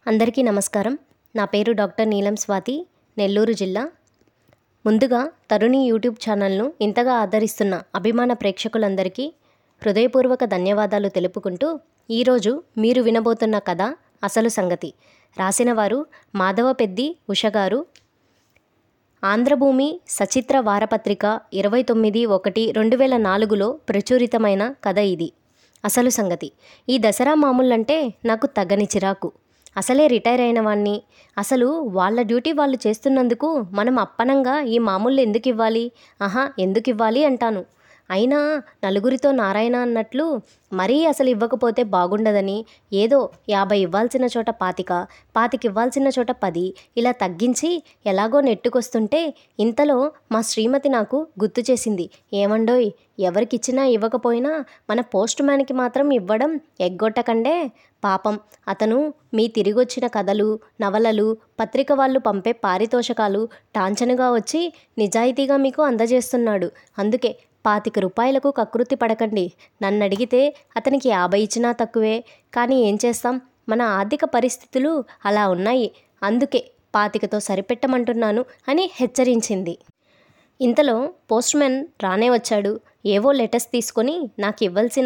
అందరికీ నమస్కారం. నా పేరు డాక్టర్ నీలం స్వాతి, నెల్లూరు జిల్లా. ముందుగా తరుణి యూట్యూబ్ ఛానల్ను ఇంతగా ఆదరిస్తున్న అభిమాన ప్రేక్షకులందరికీ హృదయపూర్వక ధన్యవాదాలు తెలుపుకుంటూ, ఈరోజు మీరు వినబోతున్న కథ అసలు సంగతి. రాసినవారు మాధవపెద్ది ఉషగారు. ఆంధ్రభూమి సచిత్ర వారపత్రిక 29/1/2004లో ప్రచురితమైన కథ ఇది. అసలు సంగతి. ఈ దసరా మామూళ్ళంటే నాకు తగని చిరాకు. అసలే రిటైర్ అయిన వాణ్ణి. అసలు వాళ్ళ డ్యూటీ వాళ్ళు చేస్తున్నందుకు మనం అప్పనంగా ఈ మామూళ్ళు ఎందుకు ఇవ్వాలి? ఎందుకు ఇవ్వాలి అంటాను. అయినా నలుగురితో నారాయణ అన్నట్లు మరీ అసలు ఇవ్వకపోతే బాగుండదని ఏదో 50 ఇవ్వాల్సిన చోట 25 ఇవ్వాల్సిన చోట 10 ఇలా తగ్గించి ఎలాగో నెట్టుకొస్తుంటే ఇంతలో మా శ్రీమతి నాకు గుర్తు చేసింది. ఏమండోయ్, ఎవరికిచ్చినా ఇవ్వకపోయినా మన పోస్ట్ మ్యాన్కి మాత్రం ఇవ్వడం ఎగ్గొట్టకండే. పాపం అతను మీ తిరిగొచ్చిన కథలు, నవలలు, పత్రిక వాళ్ళు పంపే పారితోషకాలు టాంచనుగా వచ్చి నిజాయితీగా మీకు అందజేస్తున్నాడు. అందుకే 25 రూపాయలకు కకృతి పడకండి. నన్నడిగితే అతనికి 50 ఇచ్చినా తక్కువే. కానీ ఏం చేస్తాం, మన ఆర్థిక పరిస్థితులు అలా ఉన్నాయి. అందుకే 25తో సరిపెట్టమంటున్నాను అని హెచ్చరించింది. ఇంతలో పోస్ట్ మ్యాన్ రానే వచ్చాడు. ఏవో లెటర్స్ తీసుకొని నాకు ఇవ్వాల్సిన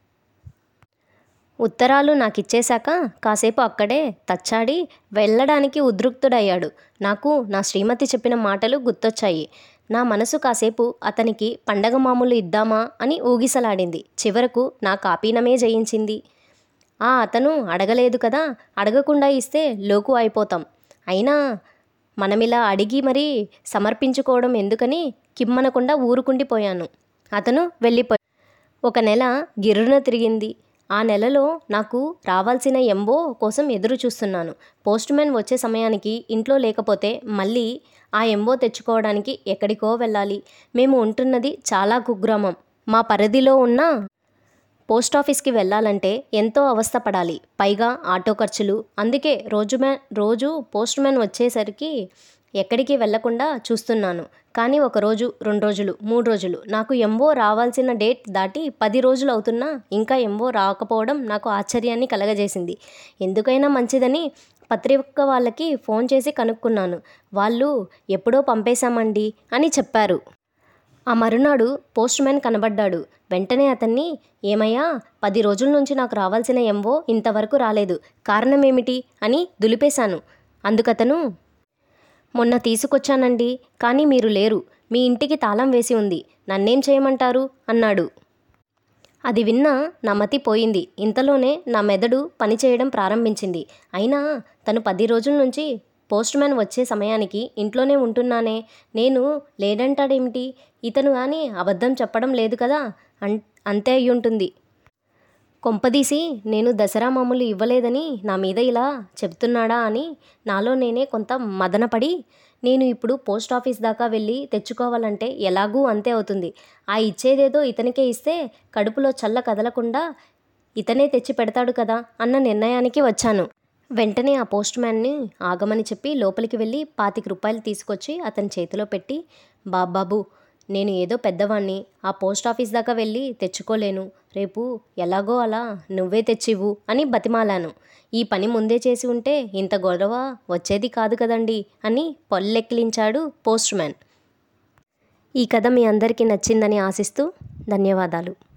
ఉత్తరాలు నాకిచ్చేశాక కాసేపు అక్కడే తచ్చాడి వెళ్ళడానికి ఉద్రిక్తుడయ్యాడు. నాకు నా శ్రీమతి చెప్పిన మాటలు గుర్తొచ్చాయి. నా మనసు కాసేపు అతనికి పండగ మామూలు ఇద్దామా అని ఊగిసలాడింది. చివరకు నా కాపీనమే జయించింది. అతను అడగలేదు కదా, అడగకుండా ఇస్తే లోకు అయిపోతాం. అయినా మనమిలా అడిగి మరీ సమర్పించుకోవడం ఎందుకని కిమ్మనకుండా ఊరుకుండిపోయాను. అతను వెళ్ళిపోయాడు. ఒక నెల గిర్రున తిరిగింది. ఆ నెలలో నాకు రావాల్సిన ఎంఓ కోసం ఎదురు చూస్తున్నాను. పోస్ట్ మ్యాన్ వచ్చే సమయానికి ఇంట్లో లేకపోతే మళ్ళీ ఆ ఎంఓ తెచ్చుకోవడానికి ఎక్కడికో వెళ్ళాలి. మేము ఉంటున్నది చాలా కుగ్రామం. మా పరిధిలో ఉన్న పోస్టాఫీస్కి వెళ్ళాలంటే ఎంతో అవస్థపడాలి. పైగా ఆటో ఖర్చులు. అందుకే రోజు పోస్ట్ మ్యాన్ వచ్చేసరికి ఎక్కడికి వెళ్లకుండా చూస్తున్నాను. కానీ 1 రోజు, 2 రోజులు, 3 రోజులు నాకు ఎంఓ రావాల్సిన డేట్ దాటి 10 రోజులు అవుతున్నా ఇంకా ఎంఓ రాకపోవడం నాకు ఆశ్చర్యాన్ని కలగజేసింది. ఎందుకైనా మంచిదని పత్రిక వాళ్ళకి ఫోన్ చేసి కనుక్కున్నాను. వాళ్ళు ఎప్పుడో పంపేశామండి అని చెప్పారు. ఆ మరునాడు పోస్ట్ మ్యాన్ కనబడ్డాడు. వెంటనే అతన్ని, ఏమయ్యా, 10 రోజుల నుంచి నాకు రావాల్సిన ఎంఓ ఇంతవరకు రాలేదు, కారణమేమిటి అని దులిపేశాను. అందుకతను, మొన్న తీసుకొచ్చానండి, కానీ మీరు లేరు. మీ ఇంటికి తాళం వేసి ఉంది. నన్నేం చేయమంటారు అన్నాడు. అది విన్నా నా మతి పోయింది. ఇంతలోనే నా మెదడు పనిచేయడం ప్రారంభించింది. అయినా తను 10 రోజుల నుంచి పోస్ట్ మ్యాన్ వచ్చే సమయానికి ఇంట్లోనే ఉంటున్నానే, నేను లేడంటాడేమిటి? ఇతను కానీ అబద్ధం చెప్పడం లేదు కదా, అంతే అయ్యుంటుంది. కొంపదీసి నేను దసరా మామూలు ఇవ్వలేదని నా మీద ఇలా చెబుతున్నాడా అని నాలో నేనే కొంత మదనపడి, నేను ఇప్పుడు పోస్ట్ ఆఫీస్ దాకా వెళ్ళి తెచ్చుకోవాలంటే ఎలాగూ అంతే అవుతుంది. ఇచ్చేదేదో ఇతనికే ఇస్తే కడుపులో చల్ల కదలకుండా ఇతనే తెచ్చి పెడతాడు కదా అన్న నిర్ణయానికి వచ్చాను. వెంటనే ఆ పోస్ట్ మ్యాన్ని ఆగమని చెప్పి లోపలికి వెళ్ళి 25 రూపాయలు తీసుకొచ్చి అతని చేతిలో పెట్టి, బాబాబు, నేను ఏదో పెద్దవాణ్ణి, ఆ పోస్ట్ ఆఫీస్ దాకా వెళ్ళి తెచ్చుకోలేను. రేపు ఎలాగో అలా నువ్వే తెచ్చివ్వు అని బతిమాలాను. ఈ పని ముందే చేసి ఉంటే ఇంత గొడవ వచ్చేది కాదు కదండి అని పల్లెక్కిలించాడు పోస్ట్ మ్యాన్. ఈ కథ మీ అందరికీ నచ్చిందని ఆశిస్తూ ధన్యవాదాలు.